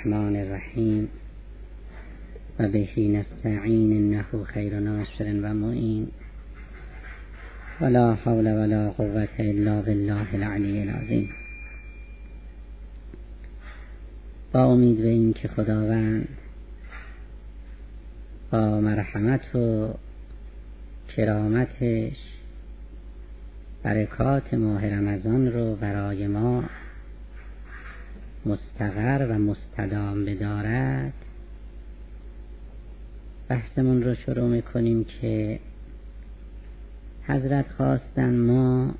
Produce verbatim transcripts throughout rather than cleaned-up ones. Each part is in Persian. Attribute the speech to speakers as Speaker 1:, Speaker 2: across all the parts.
Speaker 1: الرحمن الرحیم و بهی نستعین انه خیر ناصر و معین ولا حول ولا قوة الا بالله العلی العظیم. با امید به این که خداوند با مرحمت و کرامتش برکات ماه رمضان رو برای ما مستقر و مستدام بدارد، بحثمون رو شروع میکنیم که حضرت خواستن ما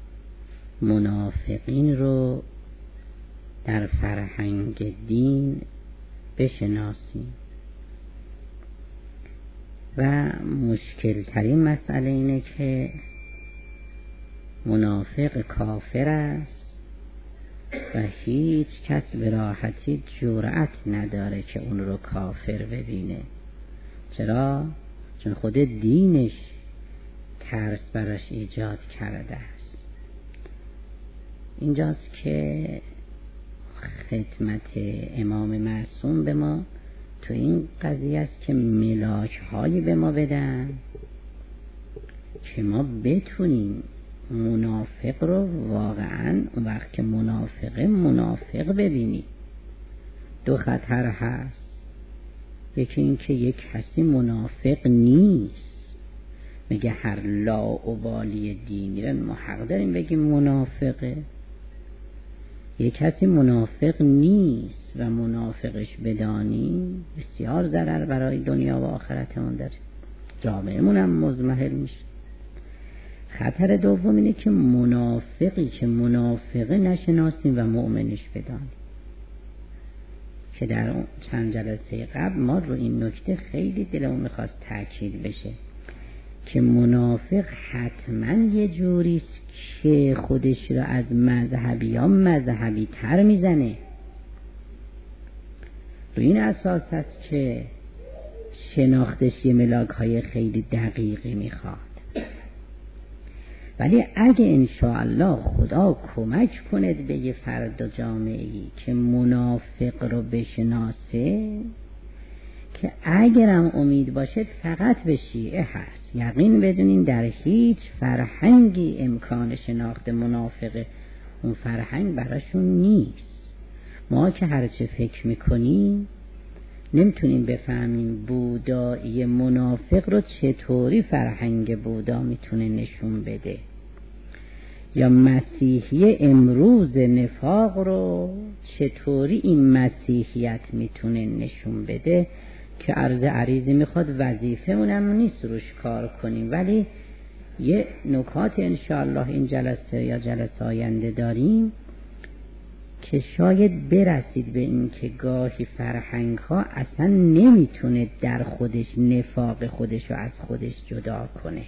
Speaker 1: منافقین رو در فرهنگ دین بشناسیم و مشکل ترین مسئله اینه که منافق کافر است و هیچ کس به راحتی جرأت نداره که اون رو کافر ببینه. چرا؟ چون خود دینش ترس براش ایجاد کرده است. اینجاست که خدمت امام معصوم به ما تو این قضیه است که ملاک هایی به ما بدن که ما بتونیم منافق رو واقعا اون وقت که منافقه منافق ببینی. دو خطر هست. یکی این که یک کسی منافق نیست، میگه هر لاابالی دینی رو ما حق داریم بگیم منافقه. یک کسی منافق نیست و منافقش بدانی بسیار ضرر برای دنیا و آخرتمون داره، جامعه‌مون هم مضمحل میشه. خطر دوم اینه که منافقی که منافقه نشناسیم و مؤمنش بدانیم، که در چند جلسه قبل ما رو این نکته خیلی دلمون میخواست تاکید بشه که منافق حتما یه جوریست که خودش رو از مذهبی ها مذهبی تر میزنه. رو این اساس هست که شناختش یه ملاک های خیلی دقیقی میخواد. ولی اگه انشاءالله خدا کمک کند به یه فرد و جامعه‌ای که منافق رو بشناسه، که اگرم امید باشه فقط به شیعه هست، یقین بدونین در هیچ فرهنگی امکان شناخت منافق اون فرهنگ براشون نیست. ما که هرچه فکر میکنیم نمیتونیم بفهمیم بودایی منافق رو چطوری فرهنگ بودا میتونه نشون بده، یا مسیحی امروز نفاق رو چطوری این مسیحیت میتونه نشون بده، که عرض عریضی میخواد، وظیفه اونم نیست روش کار کنیم. ولی یه نکات انشاءالله این جلسه یا جلسه آینده داریم که شاید برسید به این که گاهی فرهنگ ها اصلا نمیتونه در خودش نفاق خودش رو از خودش جدا کنه.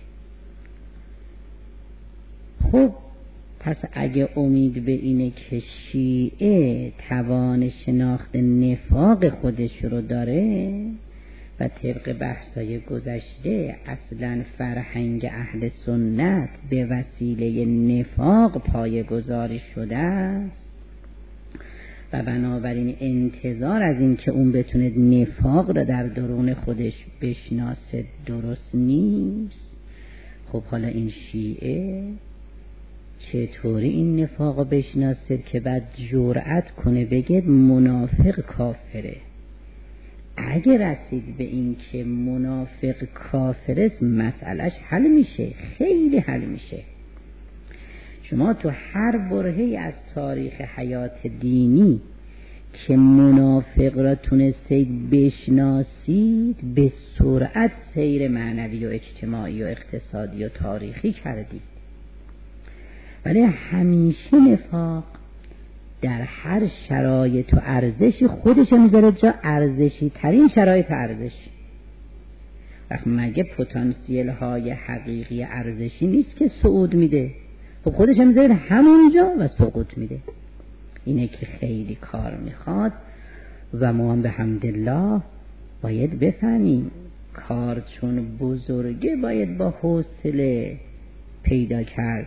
Speaker 1: خب پس اگه امید به اینه که شیعه توان شناخت نفاق خودش رو داره و طبق بحثای گذشته اصلا فرهنگ اهل سنت به وسیله نفاق پایه‌گذاری شده است و بنابراین انتظار از این که اون بتونه نفاق را در درون خودش بشناسه درست نیست. خب حالا این شیعه چطوری این نفاق رو بشناسه که بعد جرأت کنه بگه منافق کافره؟ اگه رسید به این که منافق کافره مسئلهش حل میشه، خیلی حل میشه. شما تو هر برهه‌ای از تاریخ حیات دینی که منافق را تونستید بشناسید به سرعت سیر معنوی و اجتماعی و اقتصادی و تاریخی کردید. ولی همیشه نفاق در هر شرایط و ارزشی خودش میذاره جا ارزشی ترین شرایط ارزش. وقت مگه پتانسیل های حقیقی ارزشی نیست که صعود میده؟ خب خودش هم میذاره همونجا و سقوط میده. اینه که خیلی کار میخواد و ما هم به حمدالله باید بفهمیم کار چون بزرگه باید با حوصله پیدا کرد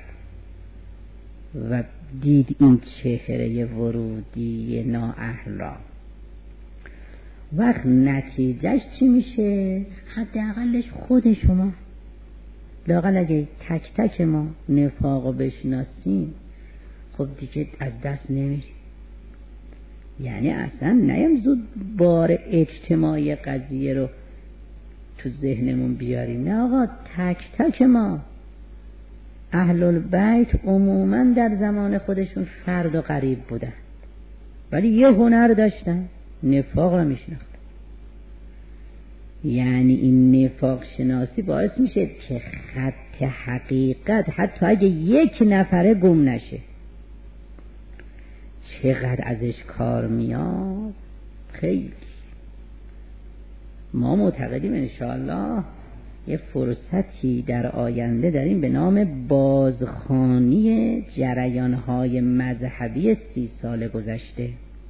Speaker 1: و دید این چهره ورودی نااهل را. وقت نتیجهش چی میشه؟ حداقلش خود شما. لااقل اگه تک تک ما نفاق رو بشناسیم خب دیگه از دست نمیریم. یعنی اصلا نیم زود بار اجتماعی قضیه رو تو ذهنمون بیاریم. نه آقا، تک تک ما اهل البیت عموما در زمان خودشون فرد و غریب بودن، ولی یه هنر داشتن، نفاق رو میشناختن. یعنی این نفاق شناسی باعث میشه که خط حقیقت حتی اگه یک نفره گم نشه. چقدر ازش کار میاد. خیلی ما معتقدیم انشاءالله یه فرصتی در آینده داریم به نام بازخوانی جریان‌های مذهبی سی سال گذشته.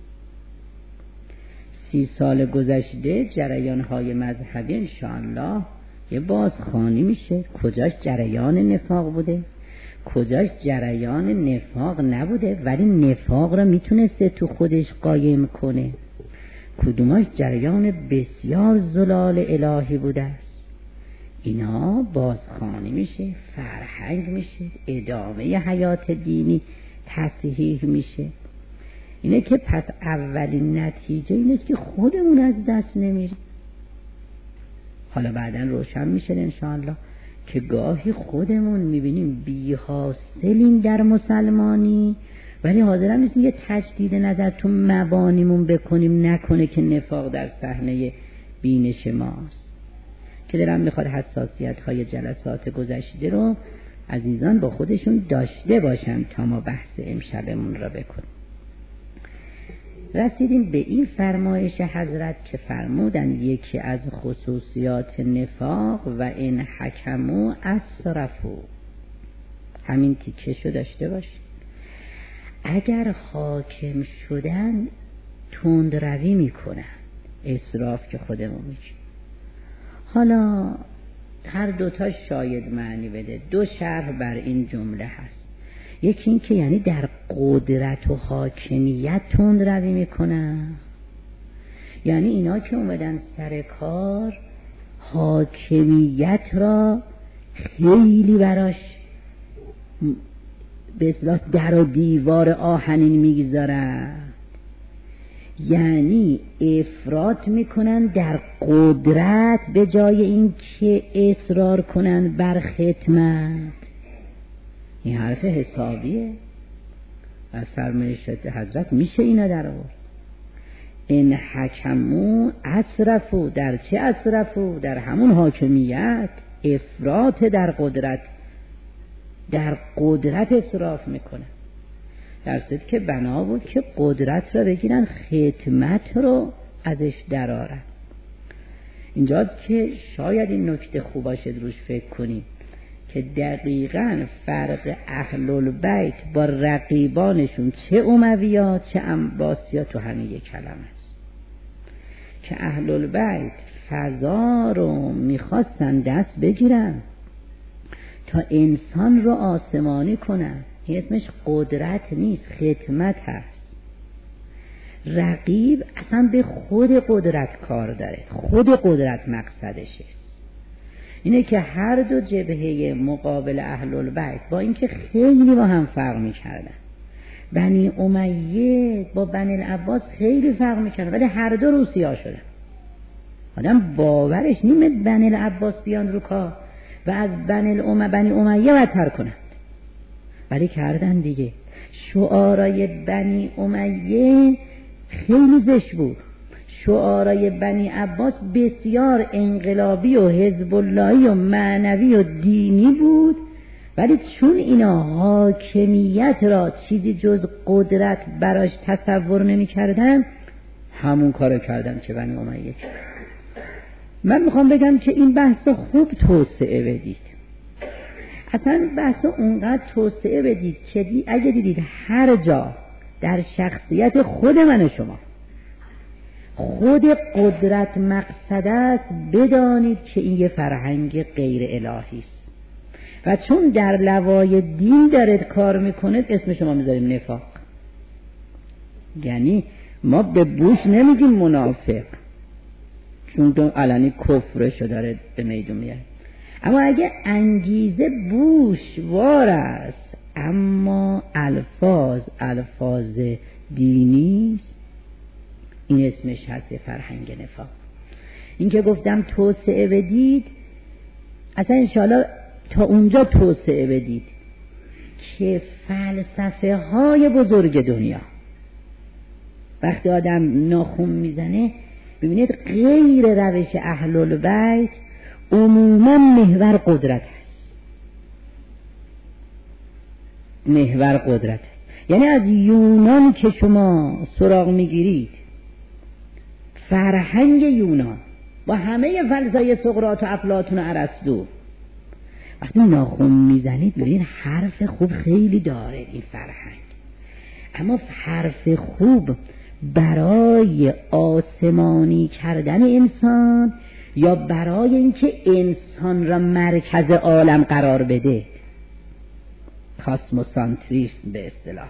Speaker 1: سی سال گذشته جریان‌های مذهبی انشاءالله یه بازخوانی میشه. کجاش جریان نفاق بوده، کجاش جریان نفاق نبوده ولی نفاق را میتونسته تو خودش قایم کنه، کدوماش جریان بسیار زلال الهی بوده است. اینا بازخوانی میشه، فرهنگ میشه، ادامه حیات دینی تصحیح میشه. اینه که پس اولین نتیجه این است که خودمون از دست نمیریم. حالا بعداً روشن میشه انشاءالله که گاهی خودمون میبینیم بی حاصلیم در مسلمانی ولی حاضرم نیستیم یه تجدید نظر تو مبانیمون بکنیم، نکنه که نفاق در صحنه بینش ماست. که دلم میخواد حساسیت های جلسات گذشته رو عزیزان با خودشون داشته باشن تا ما بحث امشبمون را بکنیم. رسیدیم به این فرمایش حضرت که فرمودن یکی از خصوصیات نفاق و این حکمو اسرفو، همین تیکشو داشته باشید. اگر حاکم شدن تند روی میکنن، اسراف که خودمون میگیم. حالا هر دوتا شاید معنی بده. دو شرح بر این جمله هست. یکی این که یعنی در قدرت و حاکمیت تند روی میکنن، یعنی اینا که اومدن سر کار حاکمیت را خیلی براش به اصطلاح در و دیوار آهنین میگذارن، یعنی افراط میکنن در قدرت به جای این که اصرار کنن بر خدمت. این حرف حسابیه از فرمایشات حضرت میشه اینا در آورد. این حکمو اسرفو، در چه اسرفو؟ در همون حاکمیت، افراط در قدرت، در قدرت اسراف میکنه. در صورتی که بنا بود که قدرت را بگیرن خدمت رو ازش درارن. اینجاست که شاید این نکته خوب باشه روش فکر کنیم که دقیقاً فرق اهل البیت با رقیبانشون چه امویات چه عباسیات تو همین یک کلمه است. که اهل البیت فضا رو میخواستن دست بگیرن تا انسان رو آسمانی کنن. این اسمش قدرت نیست، خدمت هست. رقیب اصلا به خود قدرت کار داره، خود قدرت مقصدش است. اینه که هر دو جبهه مقابل اهل البیت با اینکه خیلی با هم فرق میکردن، بنی امیه با بنی العباس خیلی فرق میکردن ولی هر دو روسیا شدن. آدم باورش نیمه بنی العباس بیان رو کار و از بنی امیه بنی امیه بدتر کنند، ولی کردن دیگه. شعارای بنی امیه خیلی زشت بود، شعارای بنی عباس بسیار انقلابی و حزب اللهی و معنوی و دینی بود، ولی چون اینا حاکمیت را چیزی جز قدرت براش تصور نمی کردن، همون کارو کردن که بنی امیه. من میخوام بگم که این بحث خوب توسعه بدید، اصلا بحث اونقدر توسعه بدید که دی اگه دیدید هر جا در شخصیت خود من و شما خود قدرت مقصد است، بدانید که این یه فرهنگ غیر الهی است و چون در لوای دین دارید کار میکنید اسم شما میذاریم نفاق. یعنی ما به بوش نمیگیم منافق، چون تو علنی کفرشو داره به میدون میاره. اما اگه انگیزه بوشوار است اما الفاظ الفاظ دینی است، این اسمش هست فرهنگ نفاق. این که گفتم توسعه بدید، اصلا انشاءالله تا اونجا توسعه بدید که فلسفه های بزرگ دنیا وقتی آدم ناخن میزنه ببینید غیر روش اهل البیت عموما محور قدرت هست. محور قدرت هست. یعنی از یونان که شما سراغ میگیرید، فرهنگ یونان با همه فلسفه سقراط و افلاطون و ارسطو، وقتی ناخن میزنید ببینید حرف خوب خیلی داره این فرهنگ. اما حرف خوب برای آسمانی کردن انسان یا برای اینکه انسان را مرکز عالم قرار بده، کاسموسانتریسم به اصطلاح.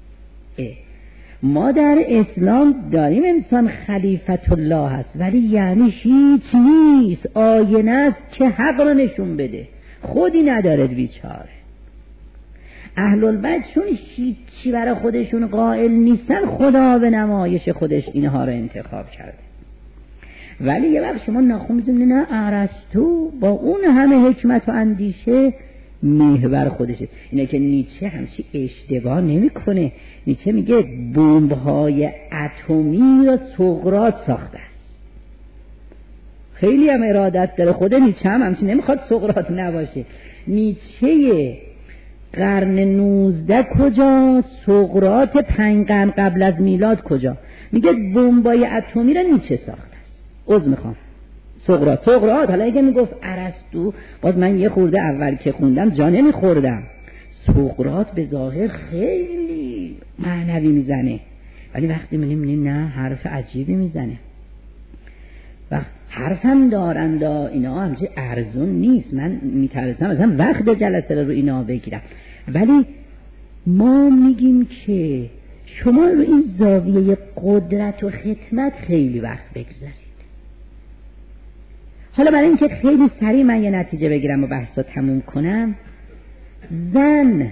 Speaker 1: ما در اسلام داریم انسان خلیفت الله هست، ولی یعنی هیچ نیست، آینه است که حق را نشون بده، خودی نداره بیچاره. اهل البیت چون هیچی برای خودشون قائل نیستن، خدا به نمایش خودش اینها را انتخاب کرده. ولی یه وقت شما ناخن می‌زنید نه ارسطو با اون همه حکمت و اندیشه محور خودشه. اینه که نیچه همچی اشتباه نمی‌کنه. نیچه میگه بمب‌های اتمی را سقراط ساخته است. خیلی هم ارادت داره خود نیچه، هم همچی نمیخواد سقراط نباشه. نیچه قرن نوزده کجا، سقراط پنج قرن قبل از میلاد کجا؟ میگه بمبای اتمی را نیچه ساخته است. عذر میخوام سقراط سقراط حالا اگه میگفت ارسطو باز من یه خورده اول که خوندم جا نمیخوردم. سقراط به ظاهر خیلی معنوی میزنه، ولی وقتی میبینیم نه حرف عجیبی میزنه. وقت حرفم دارند اینا همچه ارزون نیست، من میترسم مثلا وقت جلسه رو اینا بگیرم. ولی ما میگیم که شما رو این زاویه قدرت و خدمت خیلی وقت بگذارید. حالا برای اینکه خیلی سریع من یه نتیجه بگیرم و بحث رو تموم کنم، زن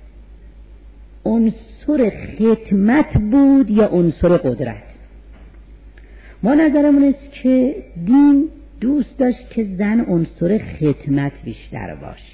Speaker 1: عنصر خدمت بود یا عنصر قدرت؟ ما نظرمون است که دین دوست داشت که زن عنصر خدمت بیشتر باشه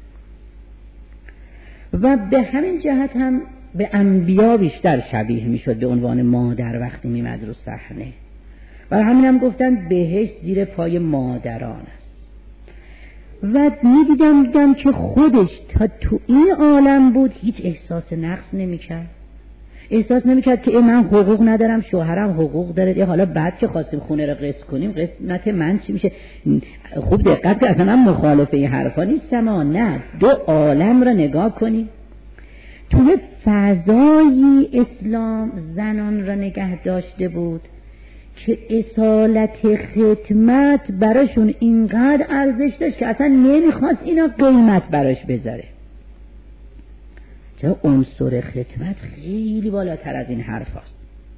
Speaker 1: و به همین جهت هم به انبیا بیشتر شبیه میشد به عنوان مادر وقتی میمد رو صحنه. و همین هم گفتن بهشت زیر پای مادران است. و میدیدم دیدم که خودش تا تو این عالم بود هیچ احساس نقص نمیکرد. احساس نمیکرد که من حقوق ندارم، شوهرم حقوق داره، حالا بعد که خواستیم خونه رو قسط کنیم قسمت من چی میشه؟ خوب دقت کن، اصلا من مخالف این حرفا نیستم. نه، دو عالم رو نگاه کنیم. توی فضایی اسلام زنان را نگه داشته بود که اصالت خدمت براشون اینقدر ارزش داشت که اصلا نمیخواست اینا قیمت براش بذاره. چرا عنصر خدمت خیلی بالاتر از این حرف هست.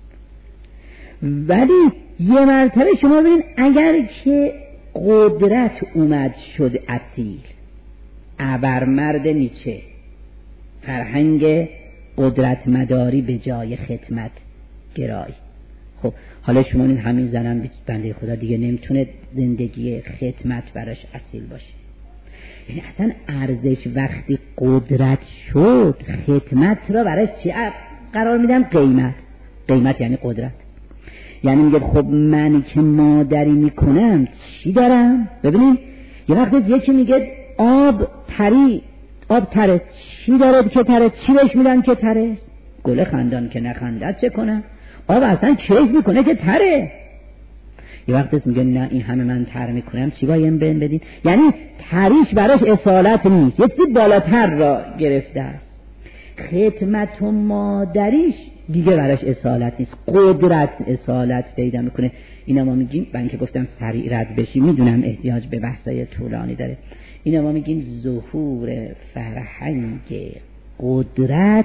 Speaker 1: ولی یه مرتبه شما ببین اگر که قدرت اومد شد اصیل، ابرمرد نیچه، فرهنگ قدرت مداری به جای خدمت گرایی. خب حالا شما این همین زنم بنده خدا دیگه نمیتونه زندگی خدمت براش اصیل باشه. یعنی اصلا ارزش وقتی قدرت شد خدمت را براش چی قرار میدن؟ قیمت. قیمت یعنی قدرت. یعنی میگه خب من که مادری میکنم چی دارم؟ ببینید یه وقت یکی میگه آب تری، آب تره، چی داره که تره؟ چی بهش میدن که تره؟ گل خندان که نخندد چه کنم؟ آب اصلا کیف میکنه که تره. یه وقت میگه نه این همه من تر میکنم چی باید بین بدین؟ یعنی تریش براش اصالت نیست، یه چیزی بالاتر را گرفته است. خدمت و مادریش دیگه براش اصالت نیست، قدرت اصالت پیدا میکنه. اینا ما میگیم، من که گفتم سریع رد بشیم میدونم احتیاج به بحثای طولانی داره، اینا ما میگیم ظهور فرهنگ قدرت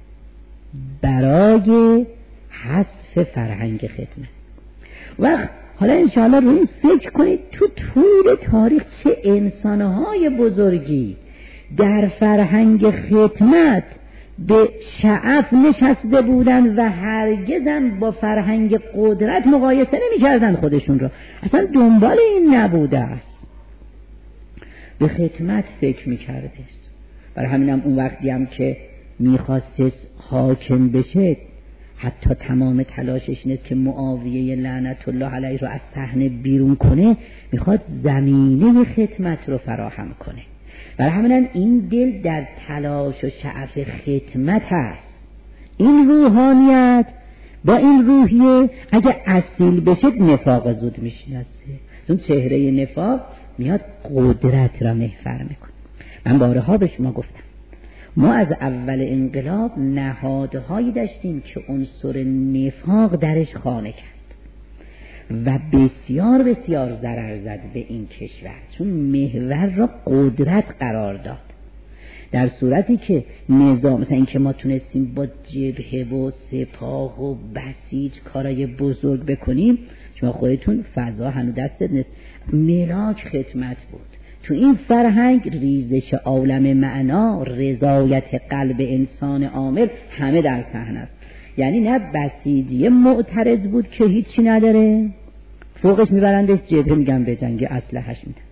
Speaker 1: برای حذف فرهنگ خدمت. و حالا انشاءالله رو این فکر کنید تو طول تاریخ چه انسانهای بزرگی در فرهنگ خدمت به شعف نشسته بودن و هرگزم با فرهنگ قدرت مقایسه نمی کردن خودشون را، اصلا دنبال این نبوده است، به خدمت فکر می کرده است. برای همینم اون وقتی هم که می خواست حاکم بشه حتی تمام تلاشش نیست که معاویه لعنت الله علیه رو از صحنه بیرون کنه، میخواد زمینه خدمت رو فراهم کنه. برای همینم این دل در تلاش و شعف خدمت هست. این روحانیت با این روحیه اگه اصیل بشه نفاق زود میشناسه. چون چهره نفاق میاد قدرت را محور میکنه. من بارها به شما گفتم ما از اول انقلاب نهادهایی داشتیم که عنصر نفاق درش خانه کرد و بسیار بسیار ضرر زد به این کشور، چون محور را قدرت قرار داد. در صورتی که نظام مثلا این که ما تونستیم با جبهه و سپاه و بسیج کارای بزرگ بکنیم، شما خودتون فضا هنو دستت نیست، ملاک خدمت بود. تو این فرهنگ ریزش عالم معنا، رضایت قلب انسان عامل همه در صحنه است. یعنی نه بسیجی معترض بود که هیچی نداره، فوقش میبرندش جبهه میگن به جنگ اسلحه‌اش میدن.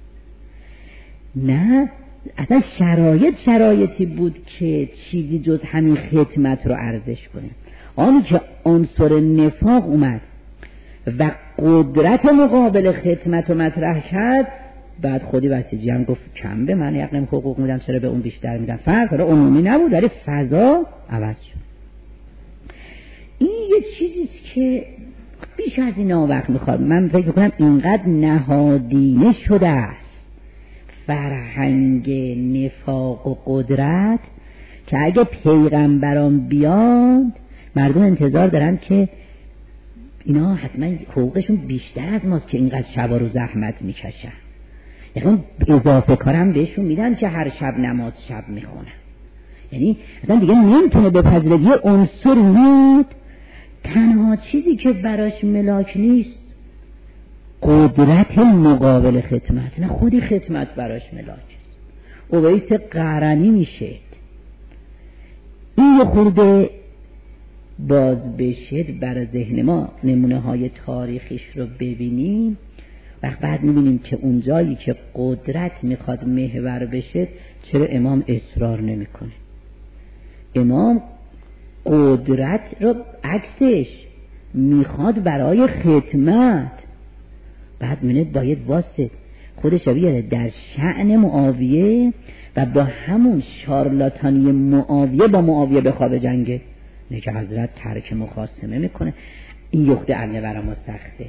Speaker 1: نه اصلا شرایط شرایطی بود که چیزی جز همین خدمت رو ارزش کنه. آنی که عنصر نفاق اومد و قدرت مقابل خدمت رو مطرح کرد، بعد خودی بسیجی هم گفت کم به من یقنم حقوق میدن، چرا به اون بیشتر میدن؟ فرق داره، عمومی نبود ولی فضا عوض شد. این یه چیزیست که بیش از این وقت میخواد. من فکر میکنم اینقدر نهادینه شده است فرهنگ نفاق و قدرت که اگه پیغمبران بیاد مردم انتظار دارن که اینا حتما حقوقشون بیشتر از ماست که اینقدر شب و روز زحمت میکشن. یعنی اضافه کارم بهشون میدن که هر شب نماز شب میخونن. یعنی اصلا دیگه نمیتونه بپذیره یه عنصر نیست، تنها چیزی که براش ملاک نیست قدرت مقابل خدمت، نه خودی خدمت براش ملاک است. اویس قرنی میشه این یه خورده باز بشد برای ذهن ما، نمونه های تاریخیش رو ببینیم و بعد میبینیم که اون جایی که قدرت میخواد محور بشه چرا امام اصرار نمیکنه. امام قدرت رو عکسش میخواد برای خدمت، بعد میبینه باید واسه خودش رو بیاره در شأن معاویه و با همون شارلاتانی معاویه با معاویه بخواه جنگه. نه که حضرت ترک مخاصمه میکنه. این یخت علمه برای ما سخته.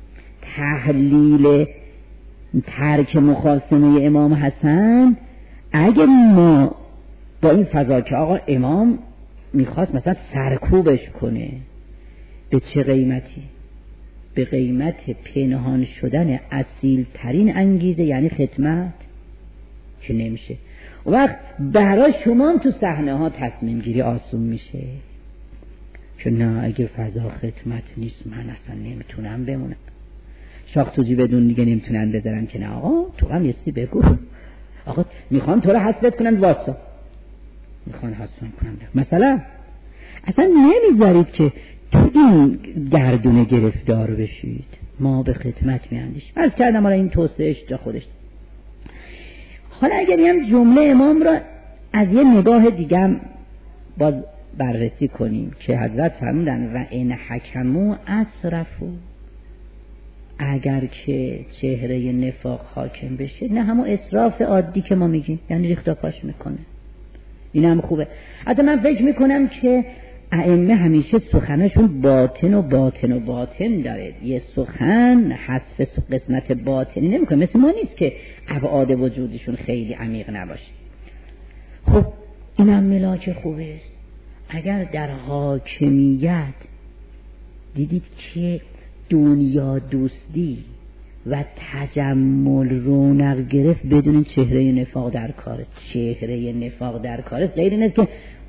Speaker 1: تحلیل ترک مخاصمه امام حسن اگه ما با این فضا که آقا امام میخواست مثلا سرکوبش کنه، به چه قیمتی؟ به قیمت پنهان شدن اصیل ترین انگیزه، یعنی خدمت، که نمیشه. و وقت برای شما تو صحنه ها تصمیم گیری آسون میشه که نه اگه فضا خدمت نیست من اصلا نمیتونم بمونم. شاخ توجی بدون دیگه نمیتونن بذارن که نه آقا تو هم یه سی بگو، آقا میخوان تو رو حسبت کنن واسا، میخوان حسبت کنن مثلا اصلا نمیذارید که تو این گردونه گرفتار بشید. ما به خدمت میاندیش. عرض کردم حالا این توسعهش تا خودش. حالا اگر هم جمله امام را از یه نگاه دیگه باز بررسی کنیم که حضرت فرمودن و ان حکموا اسرفوا، اگر که چهره نفاق حاکم بشه، نه همون اسراف عادی که ما میگیم، یعنی ریختا پاش میکنه. این هم خوبه. حتی من فکر میکنم که ائمه همیشه سخنشون باطن و باطن و باطن داره. یه سخن حذف قسمت باطنی نمیکنه، مثل ما نیست که ابعاد وجودشون خیلی عمیق نباشه. خب این هم ملاک خوبه است. اگر در حاکمیت دیدید که دنیا دوستی و تجمل رونق گرفت بدون چهره نفاق در کاره، چهره نفاق در کاره غیر اینه که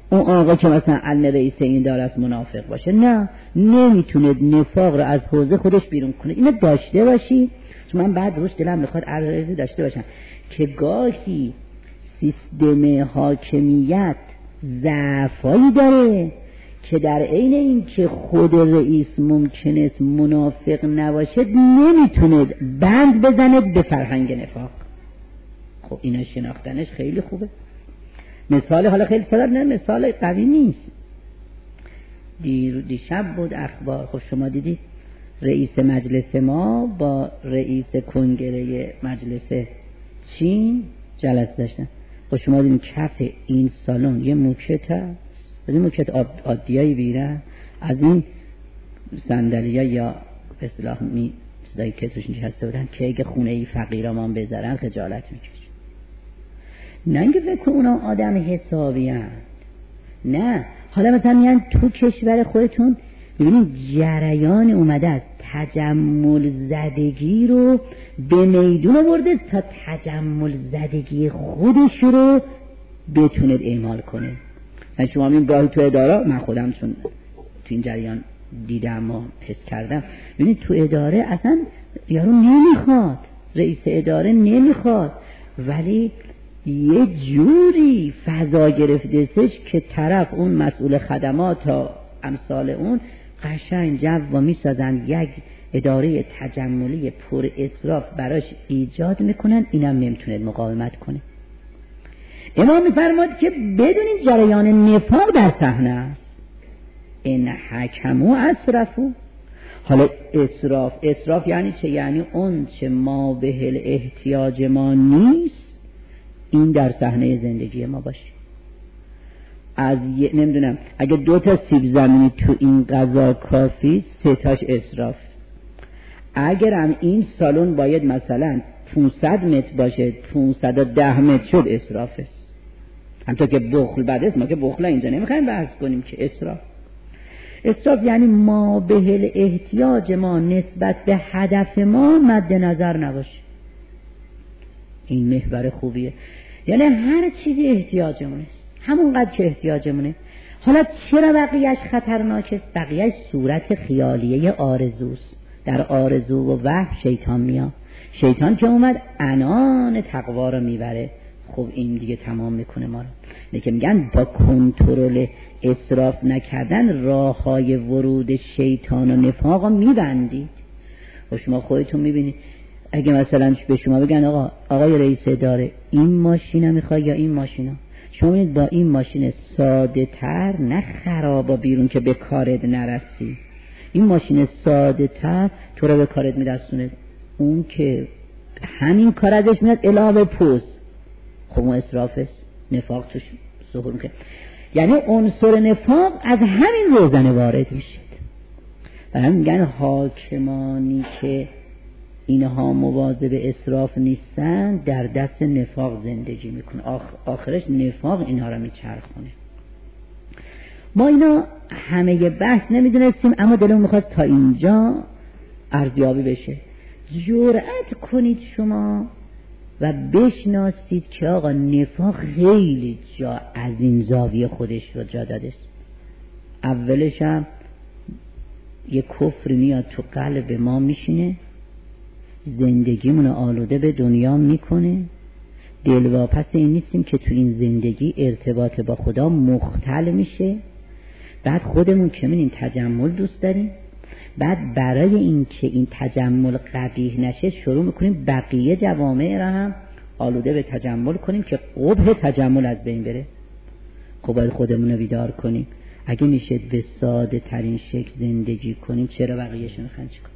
Speaker 1: اون آقا که مثلا علم رئیس این دار است منافق باشه. نه، نمیتونه نفاق رو از حوزه خودش بیرون کنه. اینو داشته باشی، چون من بعد روش دلم میخواد عرضی داشته باشم که گاهی سیستم حاکمیت ضعفایی داره که در عین این که خود رئیس ممکنه منافق نباشه نمیتونه بند بزنه به فرهنگ نفاق. خب اینا شناختنش خیلی خوبه. مثال حالا خیلی ساده نه، مثال قوی نیست. دیر دیشب بود اخبار، خب شما دیدید رئیس مجلس ما با رئیس کنگره مجلس چین جلسه داشتن. خب شما دیدید کف این سالن یه موکت هست، از این موکت عادیایی بیره، از این صندلی‌ها یا به اصطلاح می صدایی که توش نشسته بودن که اگه خونه ای فقیرمان بذارن خجالت میکشه. نه اینکه فکر کن اونا آدم حسابی هست. نه، حالا مثلا میگن تو کشور خودتون ببینید جریان اومده است تجمل زدگی رو به میدون آورده تا تجمل زدگی خودش رو بتونه اعمال کنه. مثلا شما میگین گاهی تو اداره، من خودم چون تو این جریان دیدم و حس کردم، ببینید تو اداره اصلا یارو نمیخواد، رئیس اداره نمیخواد، ولی یه جوری فضا گرفتهش که طرف اون مسئول خدمات تا امثال اون قشنگ جو و میسازن، یک اداره تجملی پر اسراف براش ایجاد میکنن، اینم نمیتونه مقاومت کنه. امام میفرماد که بدونین جریان نفاق در صحنه است. ان حکموا اسرفوا. حالا اسراف، اسراف یعنی چه؟ یعنی اون چه ما به احتیاج ما نیست این در صحنه زندگی ما باشه. از نمیدونم اگه دو تا سیب زمینی تو این غذا کافی، سه تاش اسراف. اگرم این سالن باید مثلا پانصد متر باشه، پانصد و ده متر شد، اسراف است. همطور که بخل بد است، ما که بخل اینجا نمیخوایم بحث کنیم که اسراف. اسراف یعنی ما به احتیاج ما نسبت به هدف ما مد نظر نباشه. این محور خوبیه. یعنی هر چیزی احتیاجمونه است، همونقدر که احتیاجمونه. حالا چرا بقیهش خطرناک است؟ بقیهش صورت خیالیه آرزوست. در آرزو و وهم شیطان میاد. شیطان که اومد عنان تقوا رو میبره. خب این دیگه تمام میکنه ما رو. لیکن میگن با کنترل اسراف نکردن راههای ورود شیطان و نفاق رو میبندید. و شما خودتون میبینید اگه مثلا به شما بگن آقا آقای رئیس اداره این ماشینه میخوای یا این ماشینه، شما ببینید با این ماشین ساده تر، نه خرابا بیرون که به کارت نرسی، این ماشین ساده تر تو رو به کارت میرسونه، اون که همین کار ازش میاد علاوه پوست. خب اون اسراف است، نفاق توش ظهور میکنه. یعنی عنصر نفاق از همین روزنه وارد میشه. و هم میگن حاکمانی که اینها مواظب اسراف نیستن در دست نفاق زندگی میکنه، آخ... آخرش نفاق اینها را میچرخونه. ما اینا همه بحث نمیدونستیم، اما دلم میخواست تا اینجا ارزیابی بشه. جرأت کنید شما و بشناسید که آقا نفاق خیلی جا از این زاویه خودش رو جا داده است. اولش هم یه کفر میاد تو قلب ما میشینه، زندگیمون آلوده به دنیا میکنه، دلواپس این نیستیم که تو این زندگی ارتباط با خدا مختل میشه. بعد خودمون که می‌بینیم تجمل دوست داریم، بعد برای این که این تجمل قبیح نشه شروع میکنیم بقیه جوامع را هم آلوده به تجمل کنیم که قبح تجمل از بین بره. خب باید خودمون رو بیدار کنیم. اگه میشه به ساده ترین شکل زندگی کنیم، چرا بقیه‌شون خنج کنیم؟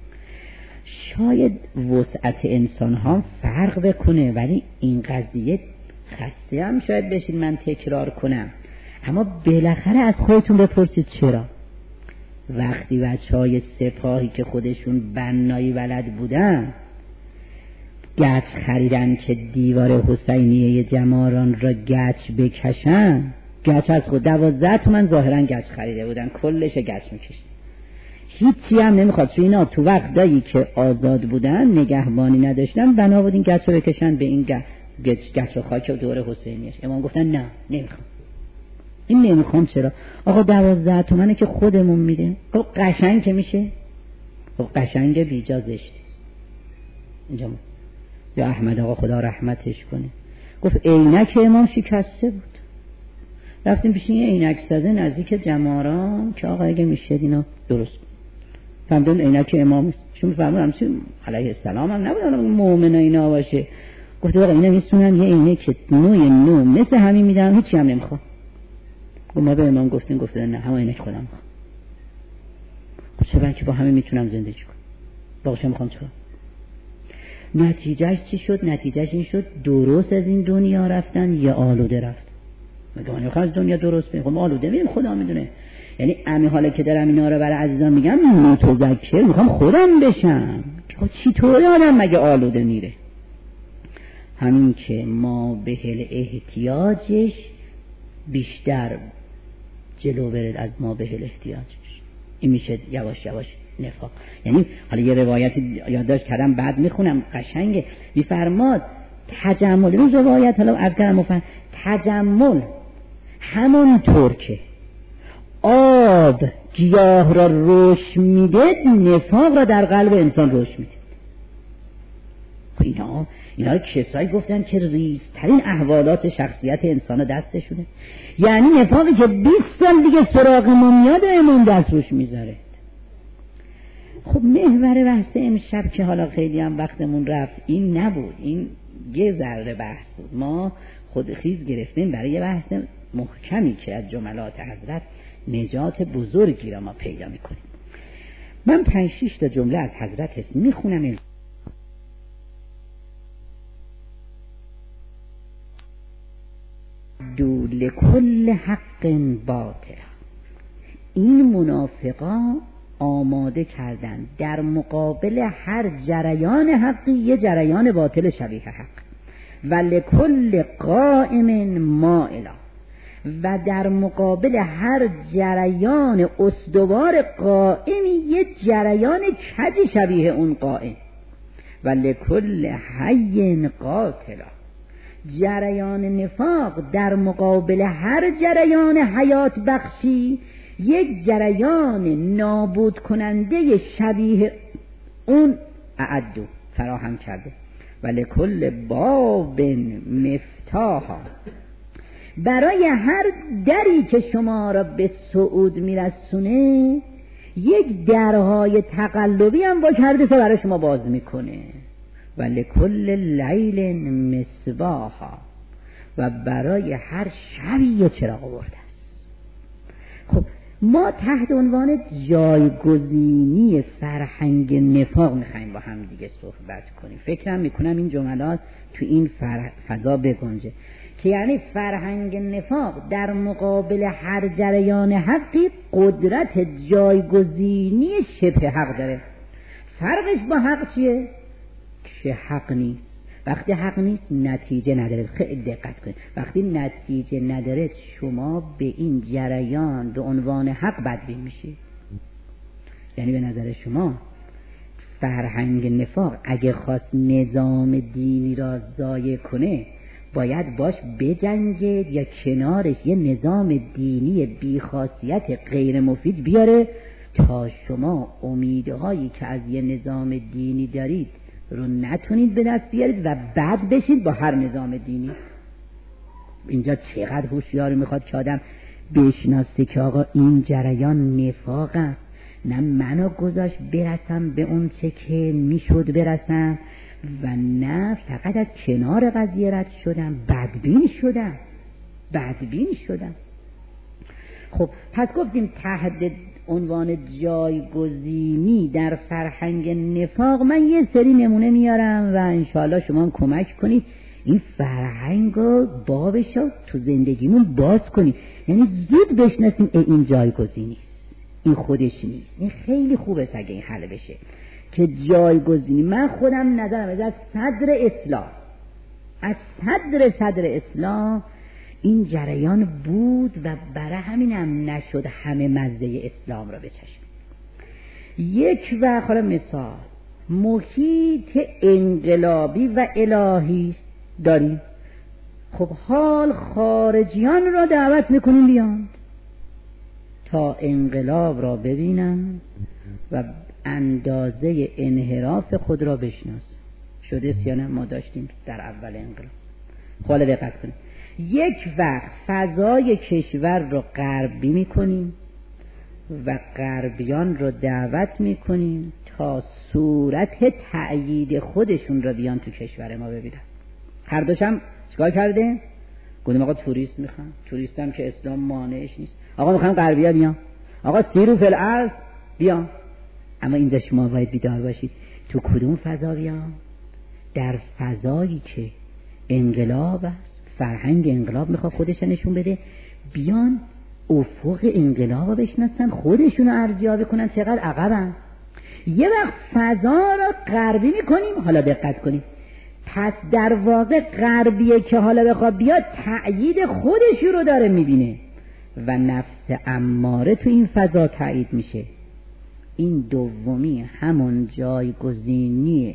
Speaker 1: شاید وسعت انسان ها فرق بکنه، ولی این قضیه خسته هم شاید بشین من تکرار کنم، اما بالاخره از خودتون بپرسید چرا وقتی بچهای سپاهی که خودشون بنایی ولد بودن گچ خریدن که دیوار حسینیه جماران را گچ بکشن، گچ از خود دوازده تومن ظاهرا گچ خریده بودن، کلش گچ میکشن، هیچی هم نمیخواد. چون اینا تو وقتایی که آزاد بودن نگهبانی نداشتن، بنا بود این گچ رو بکشن به این گچ گچ و خاک و دور حسینیش. امام گفتن نه نمیخواد. این نمیخوام. چرا؟ آقا دوازده تومنه که خودمون میده. خب قشنگ که میشه؟ خب قشنگ بیجا زشت اینجا. یا احمد آقا خدا رحمتش کنه گفت عینک امام شکسته بود، رفتیم پیش این عینک سازه نزدیک جماران که آقا اگه میشه اینا درست فهمیدن عینک امام است. شما فهمون همچه علیه السلام هم نبود مومن و اینا باشه. گفت آقا اینا میسونن یه عینک نوع نو مثل همین میدن، هیچی هم نمیخوام. گفت ما به امام گفتیم، گفتن نه همه عینک خودم میخوام. خب چه که با همه میتونم زندگی کنم، باقیش میخوام چیکار؟ نتیجهش چی شد؟ نتیجهش این شد درست از این دنیا رفتن یا آلوده رفت. میگم من از دنیا درست میگم، خب آلوده میریم خدا میدونه. یعنی امی حالا که دارم اینا رو برای عزیزان میگم متذکر میخوام خودم بشم که چطوری آدم مگه آلوده میره. همین که ما به هل احتیاجش بیشتر جلو برد از ما به هل احتیاجش، این میشه یواش یواش نفاق. یعنی حالا یه روایت یادداشت کردم بعد میخونم قشنگه، میفرماد تجمل، این روایت حالا عرض کردم مفهم تجمل همونطور که آب گیاه را رشد میده نفاق را در قلب انسان رشد میده. اینا اینا رو کسایی گفتن که ریزترین احوالات شخصیت انسان دستشونه. یعنی نفاقی که بیست سال دیگه سراغ ما میاد امون دست روش میذاره. خب محور بحث امشب که حالا خیلی هم وقتمون رفت این نبود، این یه ذره بحث بود. ما خود خیز گرفتیم برای یه بحث محکمی که از جملات حضرت نجات بزرگی را ما پیدا میکنیم. من پنج شش تا جمله از حضرت هست میخونم. دو لکل حق باطل، این منافقا آماده کردن در مقابل هر جریان حقی یه جریان باطل شبیه حق. و لکل قائم مائلا، و در مقابل هر جریان استوار قائمی یه جریان کج شبیه اون قائم. و لکل حی قاتلا، جریان نفاق در مقابل هر جریان حیات بخشی یک جریان نابود کننده شبیه اون اعدو فراهم کرده. و لکل باب مفتاحا، برای هر دری که شما را به صعود میرسونه یک درهای تقلبی هم با کرده تا برای شما باز میکنه. و لکل لیل مصباحا، و برای هر شبی یه چراغ آورده است. خب ما تحت عنوان جایگزینی فرهنگ نفاق میخوایم با هم دیگه صحبت کنیم. فکرم میکنم این جملات تو این فضا بگنجه که یعنی فرهنگ نفاق در مقابل هر جریان حقی قدرت جایگزینی شبه حق داره. فرقش با حق چیه؟ که حق نیست. وقتی حق نیست نتیجه نداره. خیلی دقت کنید، وقتی نتیجه نداره شما به این جریان به عنوان حق بدبین میشی. یعنی به نظر شما فرهنگ نفاق اگه خواست نظام دینی را ضایع کنه باید باش بجنگه یا کنارش یه نظام دینی بیخاصیت غیر مفید بیاره تا شما امیدهایی که از یه نظام دینی دارید رو نتونید به دست بیارید و بعد بشید با هر نظام دینی. اینجا چقدر هوشیاری میخواد که آدم بشناسه که آقا این جریان نفاق است، نه منو گذاشت برسم به اون چه که میشد برسم و نه فقط از کنار قضیه رد شدم، بدبین شدم بدبین شدم. خب پس گفتیم تحت عنوان جایگزینی در فرهنگ نفاق من یه سری نمونه میارم و انشاءالله شما هم کمک کنید این فرهنگ رو بابش رو تو زندگیمون باز کنید. یعنی زود بشناسیم این جایگزینی است، این خودش نیست. این خیلی خوبه اگه این حل بشه که جایگزینی. من خودم نظرم از صدر اسلام، از صدر صدر اسلام این جریان بود و برای همینم نشد همه مزه اسلام را بچشم. یک و حالا مثال محیط انقلابی و الهی داریم. خب حال خارجیان را دعوت میکنیم بیان تا انقلاب را ببینن و اندازه انحراف خود را بشناس. شده سیانه ما داشتیم در اول انقلاب. حالا دقت کنیم، یک وقت فضای کشور را غربی میکنیم و غربیان را دعوت میکنیم تا صورت تأیید خودشون را بیان تو کشور ما ببینن. هر دوشم چیکار کرده؟ گفتم آقا توریست میخوام، توریست هم که اسلام مانعش نیست. آقا میخوام غربیا بیان، آقا سیرو فی الارض بیان. اما اینجا شما باید بیدار باشید تو کدوم فضا بیان؟ در فضایی که انقلاب است، فرهنگ انقلاب میخواد خودش نشون بده، بیان افق انقلاب رو بشناسن، خودشون رو ارزیابی کنن چقدر عقبن. یه وقت فضا را غربی میکنیم. حالا دقت کنیم، پس در واقع غربیه که حالا بخواد بیاد تأیید خودش رو داره میبینه و نفس اماره تو این فضا تأیید میشه. این دومی همون جایگزینی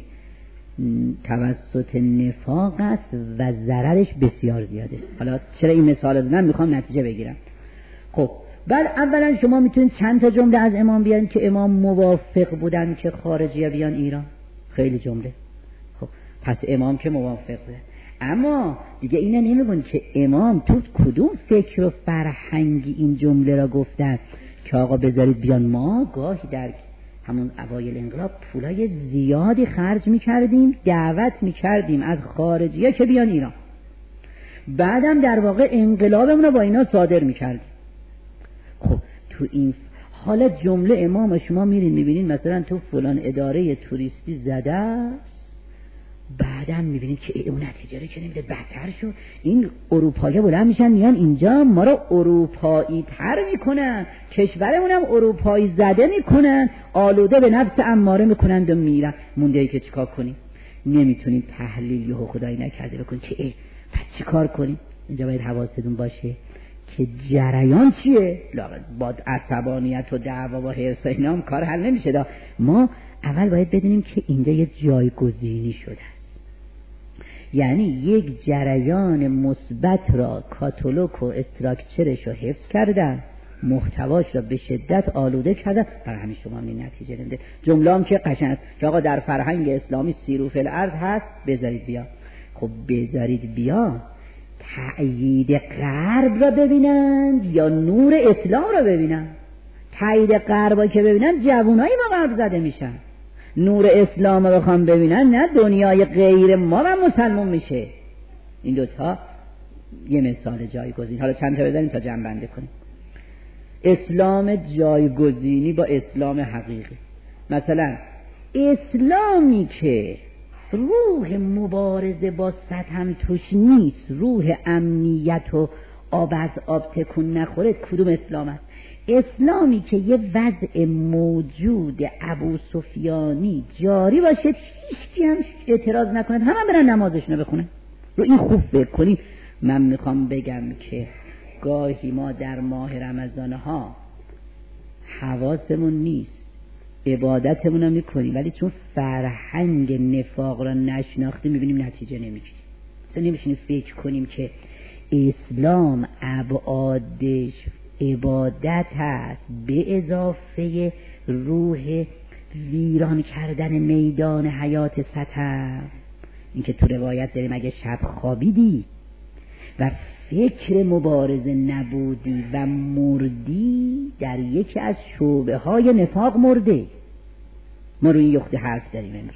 Speaker 1: توسط نفاق است و ضررش بسیار زیاده. حالا چرا این مثال زدم؟ میخوام نتیجه بگیرم. خب بعد اولا شما میتونید چند تا جمله از امام بیارید که امام موافق بودن که خارجی بیان ایران. خیلی جمله. خب پس امام که موافق بوده، اما دیگه اینا نمیگن که امام تو کدوم فکر و فرهنگی این جمله را گفتن که آقا بذارید بیان. ما گاهی در همون اوایل انقلاب پولای زیادی خرج میکردیم، دعوت میکردیم از خارجی‌ها که بیان ایران، بعدم در واقع انقلابمون رو با اینا صادر میکردیم. خب تو این حالا جمله امام شما میرین میبینین مثلا تو فلان اداره توریستی زده است، بعدم میبینید که اون نتیجه رو که نمیده، بدتر شد. این اروپایی بلند میشن میان اینجا ما رو اروپایی تر میکنن، کشورمون هم اروپایی زده میکنن، آلوده به نفس اماره میکنند و میرن. مونده ای که چیکار کنیم؟ نمیتونیم تحلیل یهو خدایی نکرده بکن که ای پس چیکار کنیم؟ اینجا باید حواستون باشه که جریان چیه؟ با عصبانیت و دعوا و حرص اینا هم کار حل نمیشه دا. ما اول باید بدونیم که اینجا یه جایگزینی شده است، یعنی یک جریان مثبت را کاتالوگ و استراکچرش رو حفظ کردن، محتواش را به شدت آلوده کردن، برای همین شما این نتیجه نمیده. جمله هم که قشنگ که آقا در فرهنگ اسلامی سیرو فی الارض هست، بذارید بیا. خب بذارید بیا تأیید غرب را ببینند یا نور اسلام را ببینند؟ تأیید غرب که ببینند جوانایی با غرب زده میشن. نور اسلام رو بخوام ببینن نه دنیای غیر ما و مسلمان میشه. این دوتا یه مثال جایگزین. حالا چند تا بزنیم تا جمع بنده کنیم. اسلام جایگزینی با اسلام حقیقی. مثلا اسلامی که روح مبارزه با ستم توش نیست، روح امنیت و آب از آب تکون نخوره، کدوم اسلام است؟ اسلامی که یه وضع موجود ابو سفیانی جاری باشه، هیچکی هم اعتراض نکنه، همه برن نمازشونو بخونن. رو این خوب فکر کنیم. من میخوام بگم که گاهی ما در ماه رمضان ها حواسمون نیست، عبادتمون رو میکنیم، ولی چون فرهنگ نفاق را نشناختیم میبینیم نتیجه نمیگیریم. مثلا نمیشینیم فکر کنیم که اسلام ابعادش عبادت هست به اضافه روح ویران کردن میدان حیات ستم. این که تو روایت داریم اگه شب خوابیدی و فکر مبارزه نبودی و مردی، در یکی از شعبه های نفاق مرده. ما روی این یخته حرف داریم امروز.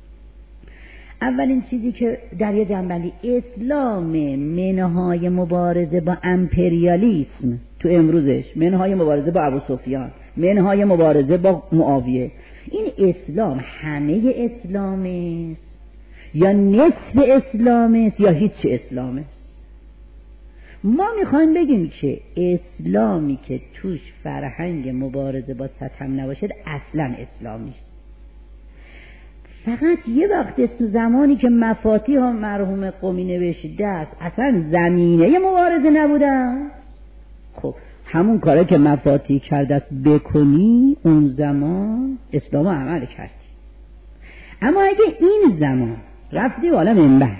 Speaker 1: اولین چیزی که در یه جنبندی، اسلام منهای مبارزه با امپریالیسم تو امروزش، منهای مبارزه با ابو سفیان، منهای مبارزه با معاویه، این اسلام همه اسلام است یا نصف اسلام است یا هیچ اسلام است؟ ما میخوایم بگیم که اسلامی که توش فرهنگ مبارزه با ستم نباشد اصلا اسلام نیست. فقط یه وقت است تو زمانی که مفاتیح ها مرحوم قمی نوشته است اصلا زمینه مبارزه نبوده است. خب همون کاره که مفاتیح کرده است بکنی، اون زمان اسلام عمل کردی. اما اگه این زمان رفتی والا منبر،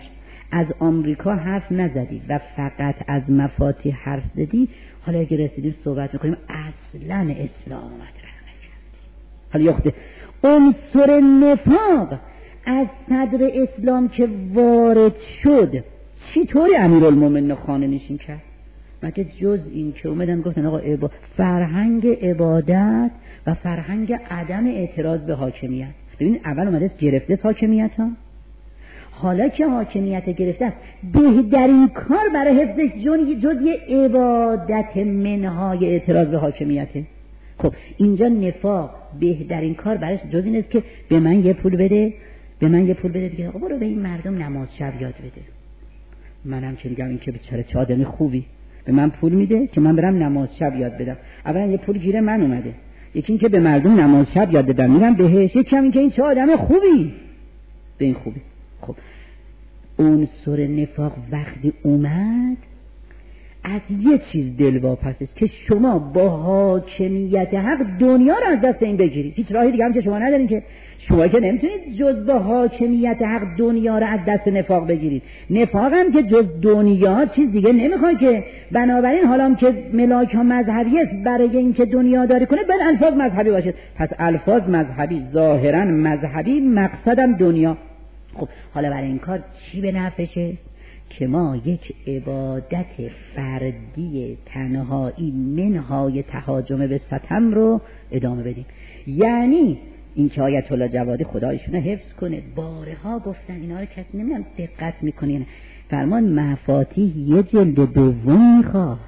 Speaker 1: از آمریکا حرف نزدی و فقط از مفاتیح حرف زدی، حالا اگه رسیدیم صحبت میکنیم اصلا اسلام مطرح نکردی. حالا یخته عنصر نفاق از صدر اسلام که وارد شد چطوری امیرالمومنین خانه نشین کرد؟ مگه جز این که اومدن گفتن آقا عبا... فرهنگ عبادت و فرهنگ عدم اعتراض به حاکمیت. ببین اول اومده گرفته حاکمیت ها، حالا که حاکمیت گرفته بهترین کار برای حفظش جز یه عبادت منهای اعتراض به حاکمیته. خب اینجا نفاق بهترین کار برایش جز این است که به من یه پول بده، به من یه پول بده دیگه، آقا برو به این مردم نماز شب یاد بده. منم که میگم این که بیچاره چه آدم خوبی، به من پول میده که من برم نماز شب یاد بدم. اولا یه پول گیره من اومده، یکی این که به مردم نماز شب یاد بدم میرم بهش، یکی این که این چه آدم خوبی، به این خوبی. خب عنصر نفاق وقتی اومد از یه چیز دلواپس است که شما با حاکمیت حق دنیا رو از دست این بگیرید. هیچ راهی دیگه هم که شما ندارین، که شما که نمیتونید جز با حاکمیت حق دنیا رو از دست نفاق بگیرید. نفاق هم که جز دنیا چیز دیگه نمیخواد که. بنابراین حالا هم که ملاک ها مذهبی است، برای اینکه دنیا داری کنه باید الفاظ مذهبی باشه. پس الفاظ مذهبی، ظاهرا مذهبی، مقصدم دنیا. خب حالا برای این کار چی به نفعشه؟ که ما یک عبادت فردی تنهایی منهای تهاجم به ستم رو ادامه بدیم. یعنی این که آیت الله جوادی خدایشون حفظ کنه بارها گفتن، اینا رو کسی نمیدونم دقت میکنه. فرمان مفاتیح یه جلد دوم میخواد،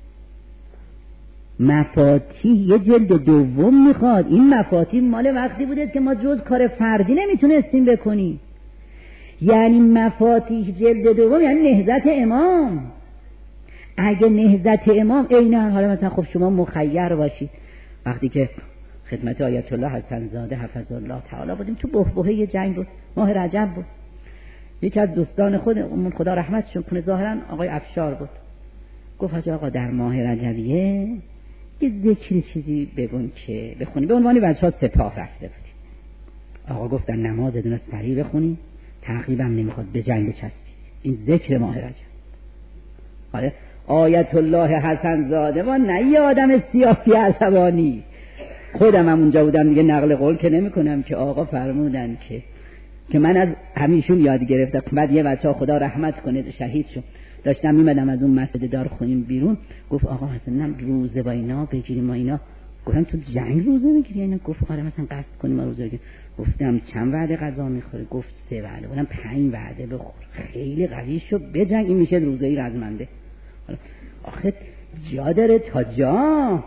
Speaker 1: مفاتیح یه جلد دوم میخواد. این مفاتیح مال وقتی بوده که ما جز کار فردی نمیتونستیم بکنیم. یعنی مفاتیح جلد دوم یعنی نهضت امام. اگه نهضت امام عیناً، حالا مثلا خب شما مخیر باشید، وقتی که خدمت آیت الله حسن زاده حفظ الله تعالی بودیم تو بحبوحه جنگ بود، ماه رجب بود، یکی از دوستان خودمون خدا رحمتشون کنه ظاهرا آقای افشار بود، گفت حاج آقا در ماه رجبیه یه ذکری چیزی بگون که بخونی، به عنوان بچه‌ها سپاه رفته بودیم. آقا گفتن نمازتون رو سریع بخونی، تقریبا نمیخواد به جنگ بچسبید، این ذکر ماه رجب. حالا آیت الله حسن زاده ما نه یه آدم سیاسی عصبانی، خودم هم اونجا بودم دیگه، نقل قول که نمی کنم، که آقا فرمودن که که من از همیشون یاد گرفتم. بعد یه بچه ها خدا رحمت کنه شهید شد، داشتم میمدم از اون مسجد دارخونیم بیرون، گفت آقا مثلا روزه با اینا بگیریم، ما اینا گفتم تو جنگ روزه بگیری؟ اینا گفت آره مثلا قصد کنیم ما روزه بگیریم. گفتم چند وعده غذا میخوری؟ گفت سه وعده. گفتم پنج وعده بخور، خیلی قوی شد به جنگ، این میشه روزه رزمنده. آخه جا داره تا جا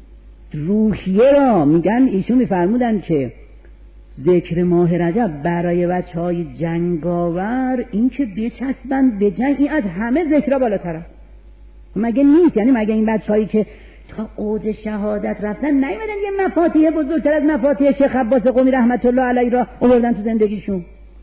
Speaker 1: روحیه را میگن، ایشون میفرمودن که ذکر ماه رجب برای بچه های جنگاور این که بچسبن به جنگ، این از همه ذکرها بالاتر است. مگه نیست؟ یعنی مگه این بچه هایی که تا اوج شهادت رفتن نیومدن یه مفاتیح بزرگتر از مفاتیح شیخ عباس قمی رحمت الله علیه را آوردن تو زندگیشون؟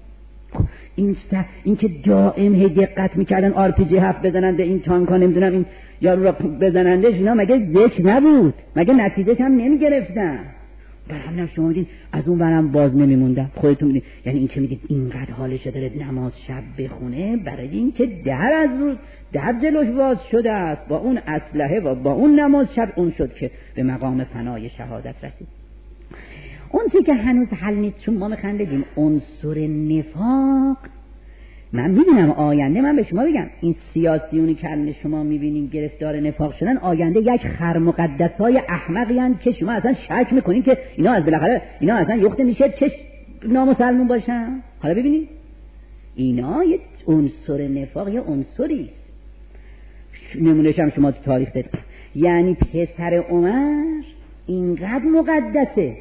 Speaker 1: این این که دائم هی دقت میکردن آر پی جی هفت بزنن به این تانکا، نمیدونم این یارو را بزنندش، اینا مگه ذکر نبود؟ مگه نتیجهش هم نمیگرفتن؟ برای همینم شما میدین از اون برم باز نمیموندن. خودتون میدین یعنی این که میدید اینقدر حالش داره نماز شب بخونه برای این که در از روز در جلوش باز شده است با اون اسلحه و با اون نماز شب، اون شد که به مقام فنای شهادت رسید. اون چی که هنوز حل نیست، چون ما میخوایم بگیم عنصر نفاق. من میبینم آینده، من به شما بگم این سیاسیونی که الان شما میبینین گرفتار نفاق شدن، آینده یک خرمقدسای احمقی هستند که شما اصلا شک میکنین که اینا از بالاخره اینا اصلا یخته میشه چه نامسلمون باشن. حالا ببینید اینا یه عنصر نفاق، یه عنصری است. نمونهش هم شما تو تاریخ دارید. یعنی پسر عمر اینقدر مقدسه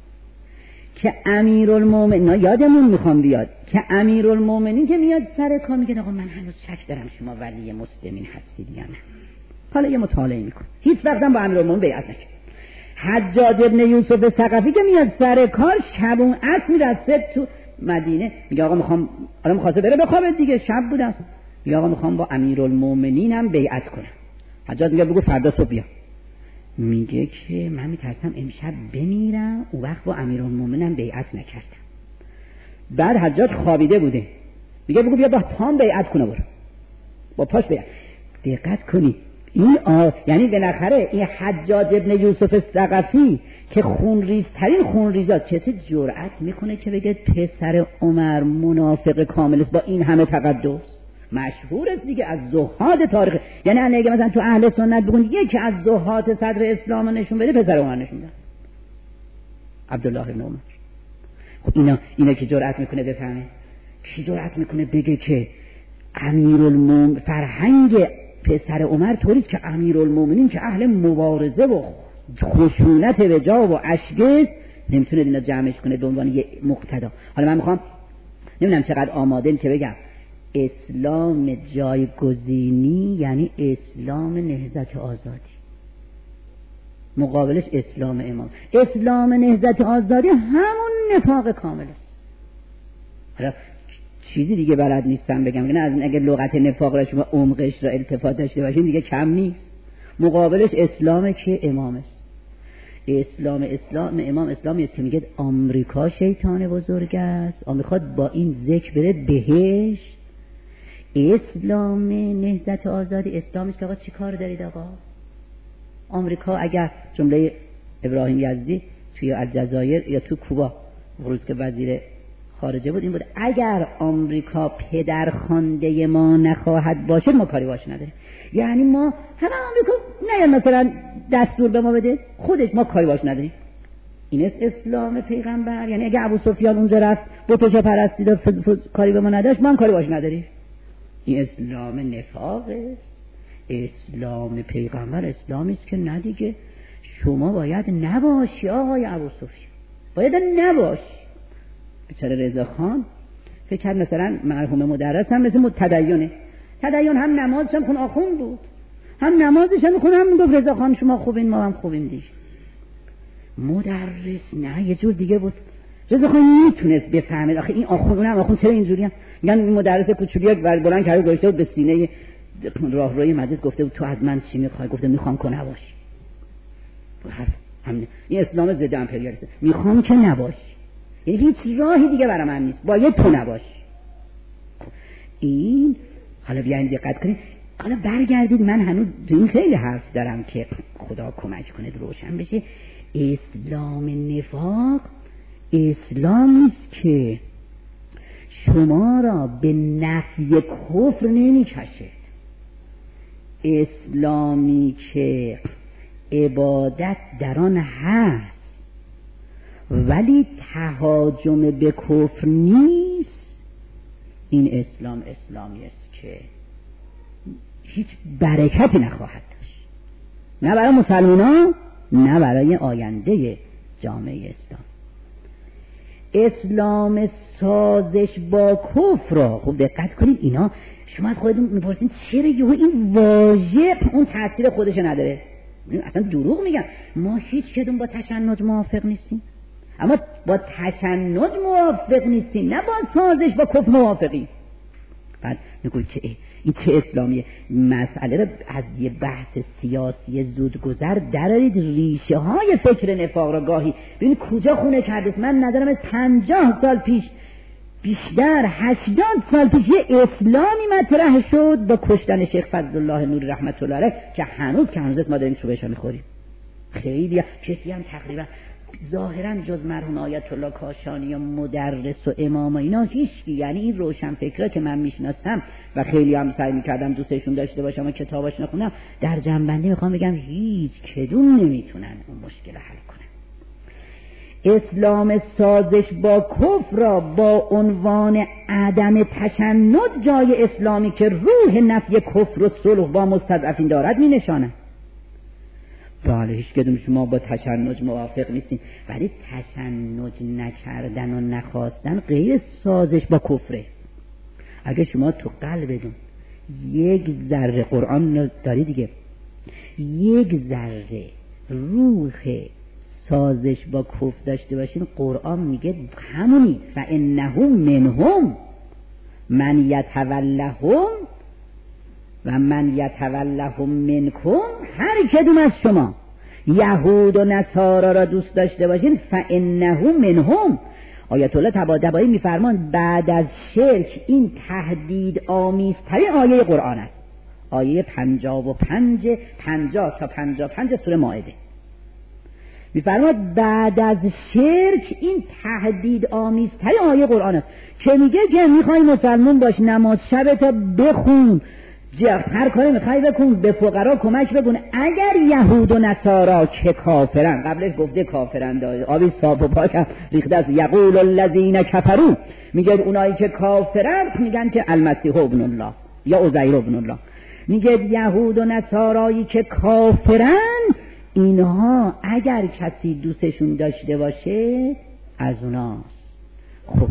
Speaker 1: که امیرالمومنین، یادمون میخوام بیاد که امیرالمومنین که میاد سر کار میگه آقا من هنوز شک دارم شما ولی مسلمین هستید یا نه. حالا یه مطالعه میکن، هیچ وقت هم با امیرالمومنین بیعت نکرد. حجاج ابن یوسف ثقفی که میاد سر کار شبون عصر میرسه تو مدینه، میگه آقا میخوام، حالا میخواسته بره بخوابه دیگه، شب بود است، میگه آقا میخوام با امیرالمومنین هم بیعت کنم. حجاج میگه بگو فردا صبح بیا. میگه که من میترسم امشب بمیرم، اون وقت با امیرالمومنین بیعت نکردم. بعد حجاج خوابیده بوده، میگه بگو بیا با پام بیعت کنه، برو با پاش بیعت. دقت کنی این آ... یعنی بالاخره این حجاج ابن یوسف الثقفی که خونریزترین خونریزات کسی جرأت میکنه که بگه پسر عمر منافق کامل است با این همه تقدس؟ مشهور است دیگه از زهاد تاریخ. یعنی اگه مثلا تو اهل سنت بگن یکی از زهاد صدر اسلام نشون بده، پسر عمر نشون بده، عبدالله بن عمر. خب اینا اینا که جرأت میکنه بفهمه، کی جرأت میکنه بگه که امیرالمومنین فرهنگ پسر عمر طوریست که امیرالمومنین که اهل مبارزه و خشونت به جا و اشگست نمیتونه اینا جمعش کنه به عنوان یه مقتدا. حالا من میخوام نمیدونم چقدر آماده‌ام که بگم اسلام جایگزینی یعنی اسلام نهضت آزادی، مقابلش اسلام امام. اسلام نهضت آزادی همون نفاق کامل است. حالا چیزی دیگه بلد نیستم بگم، نه از اگه لغت نفاق را شما عمقش را التفات داشته باشین دیگه کم نیست. مقابلش اسلام که امام است. اسلام اسلام امام اسلامی است که میگه آمریکا شیطان بزرگ است، آمریکا با این ذکر بره بهش. اسلام نهضت آزادی اسلامی است که آقا چی کار دارید آقا؟ آمریکا اگر جمله ابراهیم یزدی توی الجزایر یا تو کوبا روز که وزیر خارجه بود این بود اگر آمریکا پدرخوانده ما نخواهد باشد ما کاری باش نداریم. یعنی ما همه آمریکا نه مثلا دستور به ما بده، خودش ما کاری باش نداریم. این است اسلام پیغمبر. یعنی اگه ابو سفیان اونجا رفت بتش پرستی داد کاری به ما نداشت، ما هم کاری باش نداریم. این اسلام نفاق است. اسلام پیغمبر اسلامی است که نه دیگه شما باید نباشی آقای ابو سفیان، باید نباشی. بیچاره رضا خان فکر کرد مثلا مرحوم مدرس هم مثل تدیونه، تدیون هم نمازش هم خون آخوند بود، هم نمازش هم خون، هم میگفت رضا خان شما خوبین ما هم خوبیم دیگه. مدرس نه یه جور دیگه بود. رضا خان میتونست بفهمه آخه این آخوند اونم آخوند چرا اینجوری هم. میگن این مدرس کوچولی یک بلند کرده گذاشته بود به سینه راهروی مجلس، گفته بود تو از من چی میخوای؟ گفته میخوام که نباشی. همین این اسلام ضد امپریالیسم، میخوام که نباشی، یعنی هیچ راهی دیگه برای من نیست، باید تو نباشی. این حالا بیاین دقت کنید. حالا برگردید، من هنوز این خیلی حرف دارم که خدا کمک کنه روشن بشه. اسلام نفاق اسلامی است که شما را به نفی کفر نمی‌کشه، اسلامی که عبادت در آن هست ولی تهاجم به کفر نیست. این اسلام اسلامی است که هیچ برکتی نخواهد داشت، نه برای مسلمانان نه برای آینده جامعه اسلام. اسلام سازش با کفر را خوب دقت کنید. اینا شما از خودتون میپرسید چرا یهو این واژه اون تاثیر خودش نداره؟ اصلا دروغ میگن. ما هیچ کدوم با تشنج موافق نیستیم، اما با تشنج موافق نیستیم، نه با سازش با کفر موافقیم. بعد میگوید که این چه اسلامیه؟ مسئله را از یه بحث سیاسی زودگذر درارید، ریشه های فکر نفاق را گاهی ببینید کجا خونه کردید. من ندارم از پنجاه سال پیش بیشتر هشتاد سال پیش یه اسلامی مطرح شد با کشتن شیخ فضلالله نوری رحمت الله علیه که هنوز که هنوز ما داریم چوبش میخوریم. خیلی کسی هم تقریبا ظاهرا جز مرحوم آیت الله کاشانی و مدرس و امام و اینا هیچکی، یعنی این روشن فکرها که من میشناسم و خیلی هم سعی میکردم دوستشون داشته باشم و کتاباش نخونم، در جنبندی میخوام بگم هیچ کدوم نمیتونن اون مشکل حل کنن. اسلام سازش با کفر را با عنوان عدم تشنج جای اسلامی که روح نفی کفر و صلح با مستضعفین دارد می نشانه. بله هیچ کدوم شما با تشنج موافق نیستین، ولی تشنج نکردن و نخواستن غیر سازش با کفره. اگه شما تو قلبتون یک ذره قرآن داری دیگه، یک ذره روح سازش با کفر داشته باشین، قرآن میگه همونی فانهم منهم من یتولهم و من یتولهم منکم. هر کدوم از شما یهود و نصارا را دوست داشته باشین فانهم منهم، آیت الله طباطبایی میفرمان بعد از شرک این تهدید آمیزترین آیه قرآن است. آیه پنجاه و پنج پنجاه تا پنجاه و پنج سوره مائده میفرماد بعد از شرک این تهدید آمیزترین آیه قرآن است که میگه که میخوای مسلمان باش، نماز شب تا بخون، هر کاری میخوای بکن، به فقرا کمک بکن. اگر یهود و نصارا که کافرن، قبلش گفته کافرن، آبی صاف و پاک ریخته است، یقول الذین کفروا، میگه اونایی که کافرن میگن که المسیح ابن الله یا عزیر ابن الله، میگه یهود و نصارایی که کافرن اینها اگر کسی دوستشون داشته باشه از اوناست. خب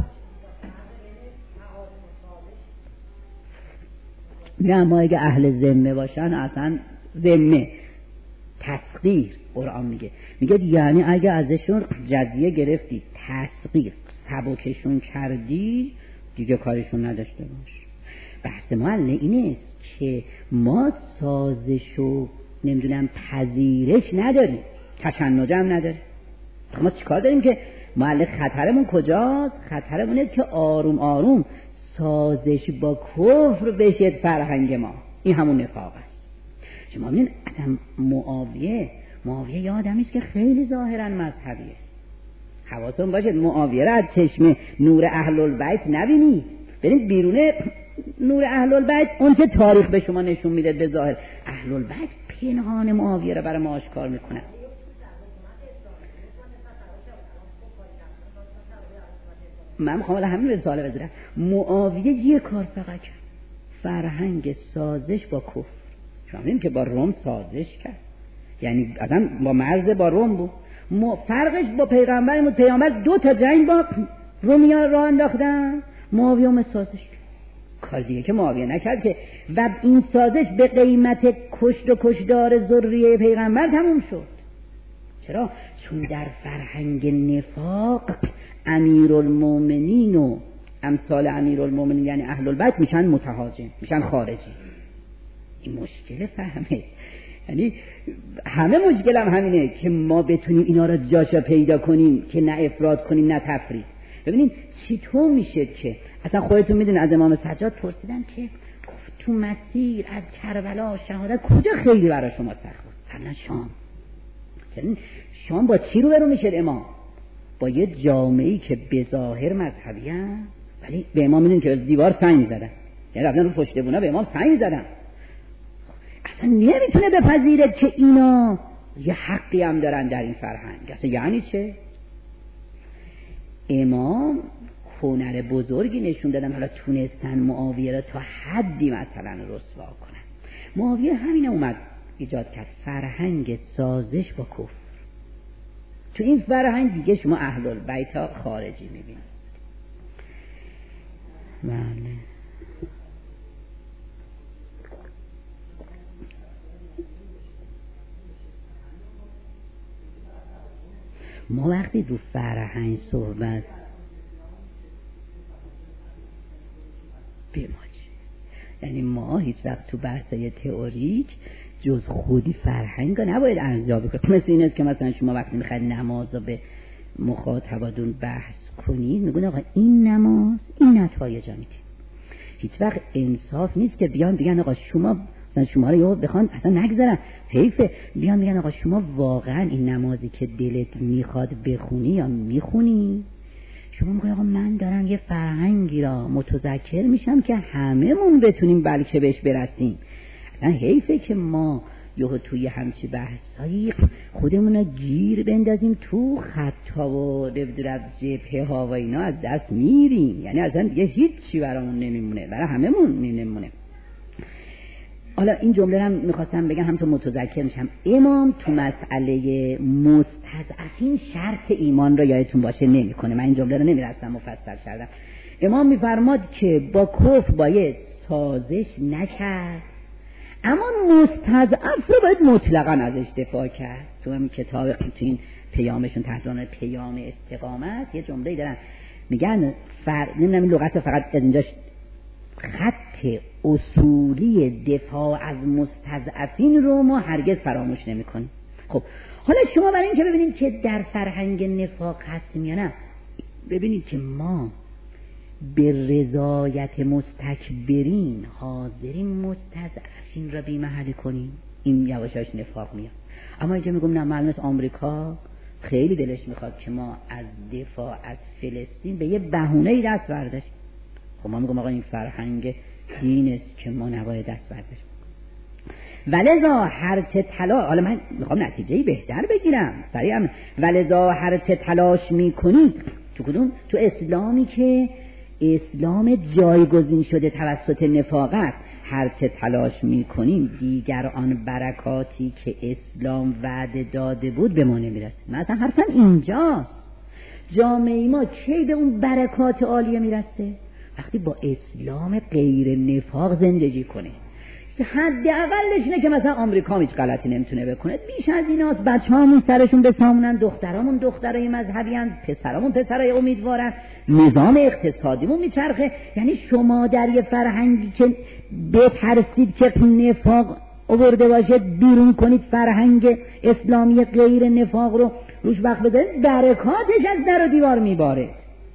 Speaker 1: نه، ما اگه اهل ذمه باشن اصلا ذمه تسخیر قرآن میگه میگه یعنی اگه ازشون جزیه گرفتی، تسخیر سبکشون کردی، دیگه کارشون نداشته باش. بحث ما اینه است که ما سازش و نمیدونم پذیرش نداریم، تشنج هم نداریم. ما چیکار داریم که محل خطرمون کجاست؟ خطرمون است که آروم آروم سازش با کفر بشه فرهنگ ما. این همون نفاق است. شما ببینید اصلا معاویه معاویه یه آدمی است که خیلی ظاهرا مذهبی است. حواستون باشه معاویه را از چشم نور اهل البیت نبینید، برید بیرونه نور اهل البیت اون چه تاریخ به شما نشون میده به ظاهر. اهل البیت پنهان معاویه را برای ما آشکار میکنن. من میخوام همین به سوال بذارم. معاویه یه کار فقط کرد، فرهنگ سازش با کفر. شما میدونید که با روم سازش کرد، یعنی اصلا با مرز با روم بود. فرقش با پیغمبر، پیغمبر دو تا جنگ با رومیان راه انداختن، معاویه هم سازش کرد. کار دیگه که معاویه نکرد که، و این سازش به قیمت کشت و کشدار ذریه پیغمبر تموم شد. چرا؟ چون در فرهنگ نفاق امیرالمومنین و امثال امیرالمومنین یعنی اهل البیت میشن متهاجم، میشن خارجی. این مشکل فهمه، یعنی همه مشکل هم همینه که ما بتونیم اینا را جاشا پیدا کنیم که نه افراد کنیم نه تفرید. ببینید چطور میشه که اصلا خودتون میدونید از امام سجاد پرسیدن که تو مسیر از کربلا شهادت کجا خیلی برای شما سخت بود؟ فرمودن شام. چون شام با چی رو برو میشه امام؟ با یه جامعه‌ای که به ظاهر مذهبی هست ولی به امام میدونید که دیوار سنگ زدن، یعنی رفتن رو پشت بونا به امام سنگ زدن. اصلا نمیتونه بپذیره که اینا یه حقی هم دارن در این فرهنگ. اصلا یعنی چه؟ امام هنر بزرگی نشون دادن، حالا تونستن معاویه را تا حدی مثلا رسوا کنن. معاویه همین اومد ایجاد کرد، فرهنگ سازش با کفر. تو این فرهنگ دیگه شما اهل البیت ها خارجی میبینید. بله. ما وقتی رو فرهنگ صحبت بماجی، یعنی ما هیچ وقت تو بحثای تئوریک جز خودی فرهنگ نباید ارزیابی کنیم. مثل این است که مثلا شما وقتی میخواید نماز رو به مخاطباتون بحث کنید میگن آقا این نماز این نتایج میده. هیچ وقت انصاف نیست که بیان بگن آقا شما مثلا شما رو یهو بخوان اصلا نگذارن، حیفه، بیان میگن آقا شما واقعا این نمازی که دلت میخواد بخونی یا میخونی؟ شما میگن آقا من دارم یه فرهنگی را متذکر میشم که هممون بتونیم بلکه بهش برسیم. اصلا حیفه که ما یهو توی همچی بحثایی خودمون رو گیر بندازیم تو خطا و نمیدونم جبهه ها و اینا، از دست میریم. یعنی اصلا دیگه هیچی برامون نمیمونه، برای هممون نمیمونه. حالا این جمله هم میخواستم بگم هم تو متذکر میشم. امام تو مسئله مستضعفین شرط ایمان رو یادتون باشه نمیکنه. من این جمله رو نمیرستم مفصل کردم. امام میفرماد که با کفر باید سازش نکرد، اما مستضعف رو باید مطلقاً ازش دفاع کرد. تو همین کتاب تو این پیامشون تحت عنوان پیام استقامت یه جمله‌ای دارن میگن فر... نمیدونم لغت فقط از اینجاش خط اصولی دفاع از مستضعفین رو ما هرگز فراموش نمی‌کنیم. خب حالا شما برای اینکه ببینید که در فرهنگ نفاق هستیم یا نه، ببینید که ما به رضایت مستکبرین حاضرین مستضعفین را بی محل کنیم، این یواشاش نفاق میاد. اما اینجا میگم نه، معلوم است آمریکا خیلی دلش میخواد که ما از دفاع از فلسطین به یه بهونه‌ای دست برداشتیم. خب ما میگم آقا این فرهنگ دین است که ما نباید دست برداشتیم. ولذا هرچه تلاش، حالا من میخوام نتیجه‌ای بهتر بگیرم سریعا، ولذا هرچه تلاش میکنید تو کدوم؟ تو اسلامی که اسلام جایگزین شده توسط نفاقت، هرچه تلاش میکنیم دیگر آن برکاتی که اسلام وعده داده بود به ما نمیرسه. مثلا حرفم اینجاست، جامعه ما کی به اون برکات عالیه میرسه؟ وقتی با اسلام غیر نفاق زندگی کنه. حد اولش اینه که مثلا آمریکا هیچ غلطی نمیتونه بکنه، بیش از ایناست بچه‌هامون سرشون بسامونن، دخترامون دخترای مذهبی ان، پسرامون پسرای امیدوارن، نظام اقتصادیمون میچرخه. یعنی شما در یه فرهنگی که بترسید که نفاق آورده باشه بیرون کنید فرهنگ اسلامی غیر نفاق رو روش وقت بذارید، برکاتش از در و دیوار میباره.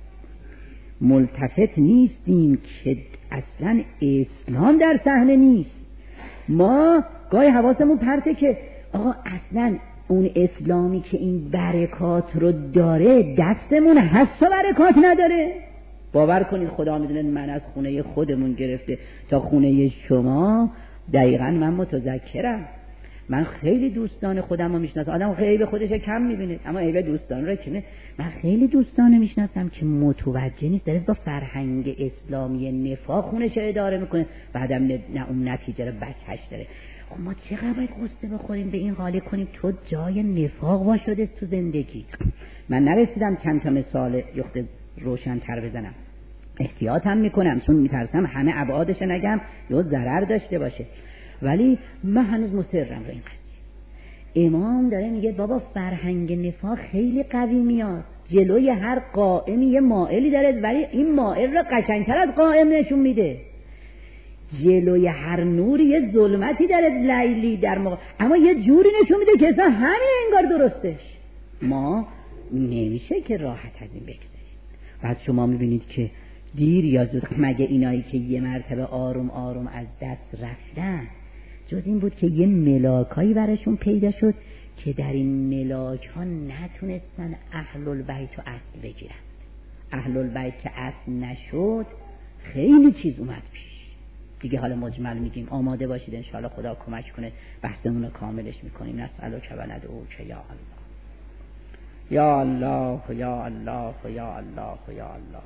Speaker 1: ملتفت نیستیم که اصلا اسلام در صحنه نیست. ما گاهی حواسمون پرته که آقا اصلا اون اسلامی که این برکات رو داره دستمون هست و برکات نداره. باور کنید خدا میدونه من از خونه خودمون گرفته تا خونه شما دقیقاً من متذکرم. من خیلی دوستان خودم رو میشناسم. آدم خیلی خودش کم میبینه اما عیب دوستان رو کنه. من خیلی دوستان میشناسم که متوجه نیست داره با فرهنگ اسلامی نفاق خونش اداره میکنه، بعدم نه اون نتیجه رو بچهش داره. خب ما چقدر باید قصه بخوریم به این حاله کنیم تو جای نفاق وا شده تو زندگی. من نرسیدم چند تا مثال یخت روشن تر بزنم، احتیاطم میکنم چون میترسم همه ابعادش نگم یا ضرر داشته باشه، ولی من هنوز مصرم رو این قضیه. امام داره میگه بابا فرهنگ نفاق خیلی قوی میاد جلوی هر قائمی یه مائلی داره، ولی این مائل رو قشنگتر از قائم نشون میده. جلوی هر نوری یه ظلمتی داره لیلی در موقع، اما یه جوری نشون میده که اصلا همین انگار درستش. ما نمیشه که راحت از این بگذاریم. بعد شما میبینید که دیر یا زود مگه اینایی که یه مرتبه آروم آروم از دست رفتن جز این بود که یه ملاکایی برشون پیدا شد که در این ملاک ها نتونستن اهل البیت و اصل بگیرن. اهل البیت که اصل نشد خیلی چیز اومد پیش دیگه. حالا مجمل میگیم، آماده باشید انشاءالله خدا کمک کنه بحثمون رو کاملش میکنیم. نسألک و ندعوک یا الله یا الله یا الله یا الله یا الله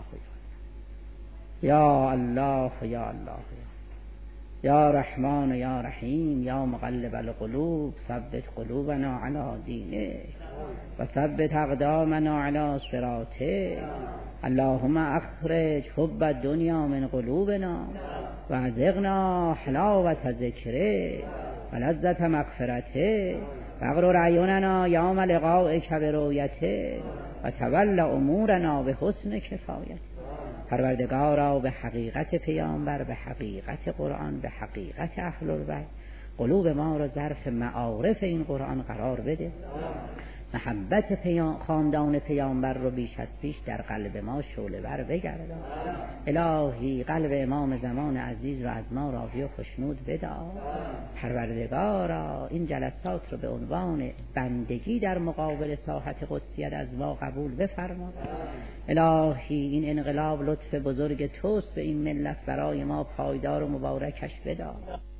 Speaker 1: یا الله یا الله یا رحمان یا رحیم یا مقلب القلوب ثبت قلوبنا علی دینک و ثبت اقدامنا علی صراطک. اللهم اخرج حب الدنیا من قلوبنا و ازغنا حلاوت ذکرک و لذت مغفرتک و اغرر اعیننا یوم لقائک برؤیتک و تول امورنا به حسن کفایتک. پروردگارا به حقیقت پیامبر، به حقیقت قرآن، به حقیقت اهل البیت قلوب ما را ظرف معارف این قرآن قرار بده. محبت پیام خاندان پیامبر رو بیش از پیش در قلب ما شعله ور بگردان. الهی قلب امام زمان عزیز رو از ما راضی و خوشنود بدار. پروردگارا این جلسات رو به عنوان بندگی در مقابل ساحت قدسیت از ما قبول بفرما. الهی این انقلاب لطف بزرگ توست به این ملت برای ما پایدار و مبارکش بدار.